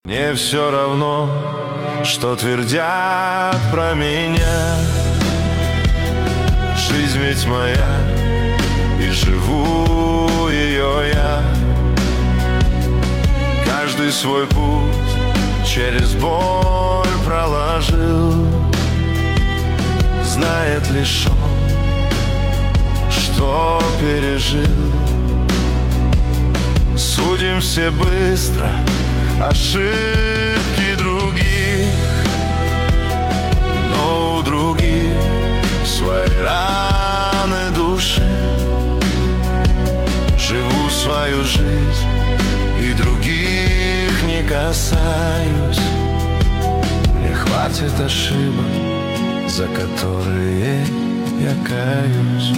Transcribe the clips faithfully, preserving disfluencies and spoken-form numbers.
Мне все равно, что твердят про меня. Жизнь ведь моя, и живу ее я. Каждый свой путь через боль проложил. Знает лишь он, что пережил. Судим все быстро ошибки других, но у других свои раны души. Живу свою жизнь и других не касаюсь. Мне хватит ошибок, за которые я каюсь.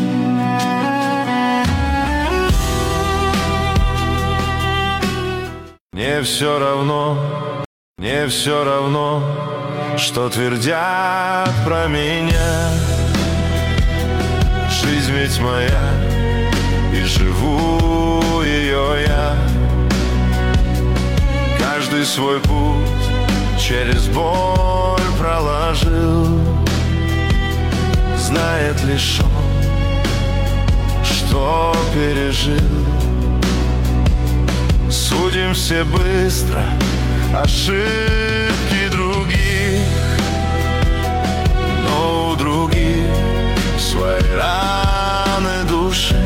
Мне все равно, мне все равно, что твердят про меня. Жизнь ведь моя, и живу ее я. Каждый свой путь через боль проложил. Знает лишь он, что пережил. Судим все быстро ошибки других, но у других свои раны души.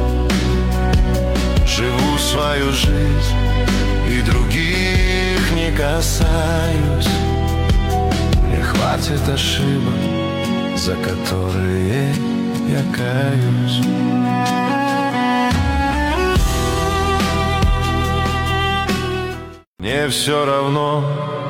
Живу свою жизнь и других не касаюсь. Мне хватит ошибок, за которые я каюсь. Мне все равно,